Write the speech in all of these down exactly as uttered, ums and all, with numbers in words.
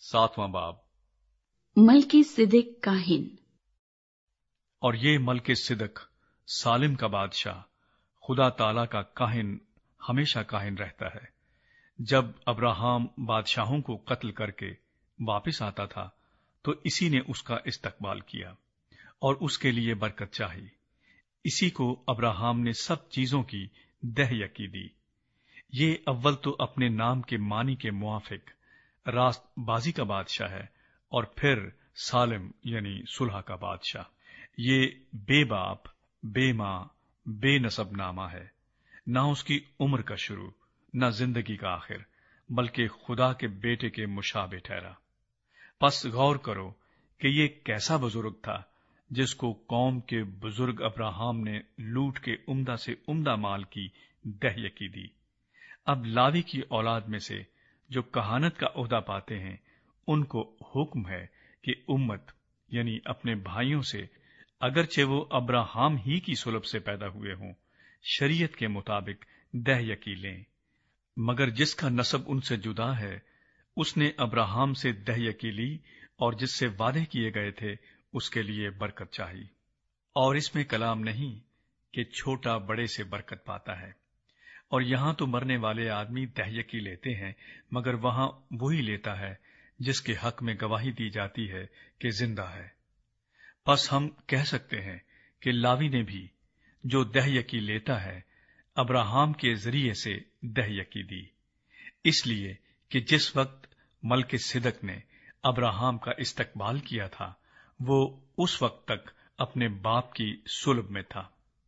सातवां बाब। मलकी सिदक काहिन। और ये मलके सिदक सालिम का बादशाह खुदा ताला का काहिन हमेशा काहिन रहता है। जब अब्राहम बादशाहों को कत्ल करके वापस आता था तो इसी ने उसका इस्तकबाल किया और उसके लिए बरकत चाही। इसी को अब्राहम ने सब चीजों की दहयकी दी। ये अव्वल तो अपने नाम के मानी के मुआफिक रास्तबाजी का बादशाह है और फिर सालिम यानी सुलह का बादशाह। ये बेबाप, बेमां, बेनसब नामा है, ना उसकी उम्र का शुरू न जिंदगी का आखिर, बल्कि खुदा के बेटे के मुशाबे ठहरा। बस गौर करो कि ये कैसा बुजुर्ग था जिसको कौम के बुजुर्ग अब्राहम ने लूट के उम्दा से उम्दा माल की दहयकी दी। अब लावी की औलाद में से जो कहानत का ओहदा पाते हैं उनको हुक्म है कि उम्मत यानी अपने भाइयों से, अगरचे वो अब्राहम ही की सुलभ से पैदा हुए हों, शरीयत के मुताबिक दहयकी लें। मगर जिसका नसब उनसे जुदा है उसने अब्राहम से दहयकी ली और जिससे वादे किए गए थे उसके लिए बरकत चाहिए। और इसमें कलाम नहीं कि छोटा बड़े से बरकत पाता है। और यहां तो मरने वाले आदमी दहयकी लेते हैं, मगर वहां वही लेता है जिसके हक में गवाही दी जाती है कि जिंदा है। बस हम कह सकते हैं कि लावी ने भी जो दहयकी लेता है अब्राहम के जरिए से दहयकी दी, इसलिए कि जिस वक्त मलके सिदक ने अब्राहम का इस्तकबाल किया था वो उस वक्त तक अपने बाप की सुलभ में था।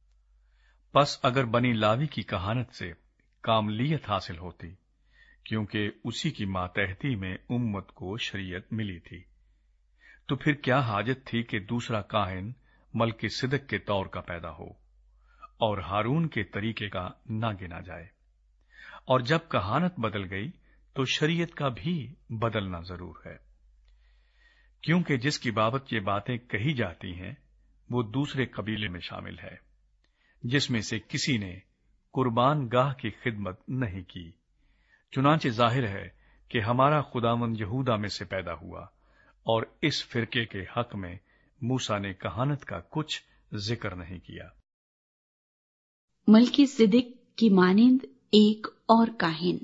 बस अगर बनी लावी की कहानत से कामलियत हासिल होती, क्योंकि उसी की मातहती में उम्मत को शरीयत मिली थी, तो फिर क्या हाजत थी कि दूसरा काहिन मलके सिदक के तौर का पैदा हो और हारून के तरीके का ना गिना जाए। और जब कहानत बदल गई तो शरीयत का भी बदलना जरूर है, क्योंकि जिसकी बाबत ये बातें कही जाती हैं वो दूसरे कबीले में शामिल है, जिसमें से किसी ने कुर्बान गाह की खिदमत नहीं की। चुनांचे जाहिर है कि हमारा खुदावंद यहूदा में से पैदा हुआ और इस फिरके के हक में मूसा ने कहानत का कुछ जिक्र नहीं किया। मलकी सिदक की मानिंद एक और काहिन।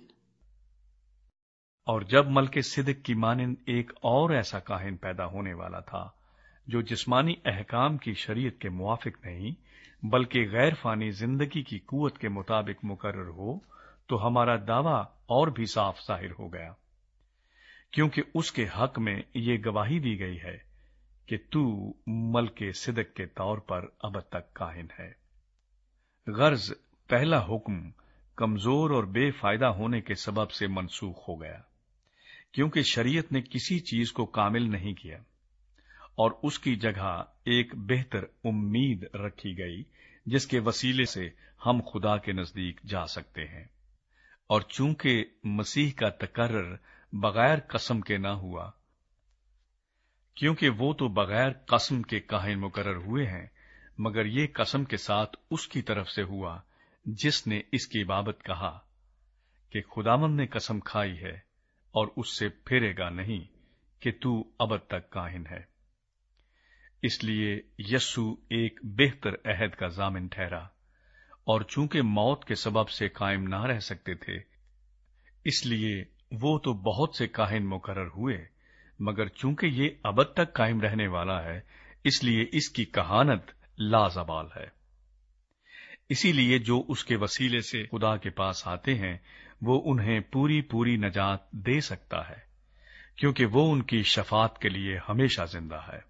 और जब मलके सिदक की मानिंद एक और ऐसा काहिन पैदा होने वाला था जो जिस्मानी अहकाम की शरीयत के मुआफिक नहीं बल्कि गैर फानी जिंदगी की कुवत के मुताबिक मुकर्रर हो, तो हमारा दावा और भी साफ जाहिर हो गया, क्योंकि उसके हक में ये गवाही दी गई है कि तू मलके सिदक के तौर पर अब तक काहिन है। गर्ज पहला हुक्म कमजोर और बेफायदा होने के सबब से मनसूख हो गया, क्योंकि शरीयत ने किसी चीज को कामिल नहीं किया और उसकी जगह एक बेहतर उम्मीद रखी गई जिसके वसीले से हम खुदा के नजदीक जा सकते हैं। और चूंकि मसीह का तकर्रर बगैर कसम के ना हुआ, क्योंकि वो तो बगैर कसम के काहिन मुकर्रर हुए हैं, मगर ये कसम के साथ उसकी तरफ से हुआ जिसने इसकी बाबत कहा कि खुदावंद ने कसम खाई है और उससे फेरेगा नहीं कि तू अब तक काहिन है। इसलिए यस्सु एक बेहतर अहद का जामिन ठहरा, और चूंकि मौत के सबब से कायम ना रह सकते थे, इसलिए वो तो बहुत से काहिन मुकर्रर हुए, मगर चूंकि ये अब तक कायम रहने वाला है, इसलिए इसकी कहानत लाजवाल है। इसीलिए जो उसके वसीले से खुदा के पास आते हैं वो उन्हें पूरी पूरी नजात दे सकता है, क्योंकि वो उनकी शफात के लिए हमेशा जिंदा है।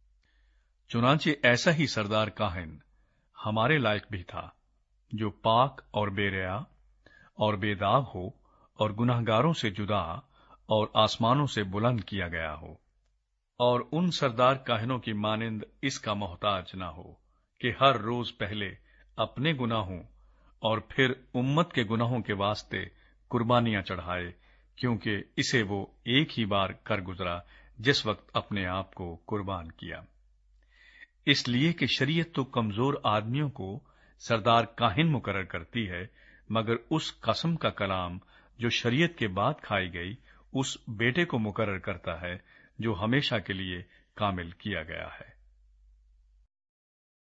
चुनांचे ऐसा ही सरदार काहिन हमारे लायक भी था, जो पाक और बेरिया और बेदाग हो और गुनाहगारों से जुदा और आसमानों से बुलंद किया गया हो, और उन सरदार काहिनों की मानिंद इसका मोहताज न हो कि हर रोज पहले अपने गुनाहों और फिर उम्मत के गुनाहों के वास्ते कुर्बानियां चढ़ाए, क्योंकि इसे वो एक ही बार कर गुजरा जिस वक्त अपने आप को कुर्बान किया। इसलिए कि शरीयत तो कमजोर आदमियों को सरदार काहिन मुकर्रर करती है, मगर उस कसम का कलाम जो शरीयत के बाद खाई गई उस बेटे को मुकर्रर करता है जो हमेशा के लिए कामिल किया गया है।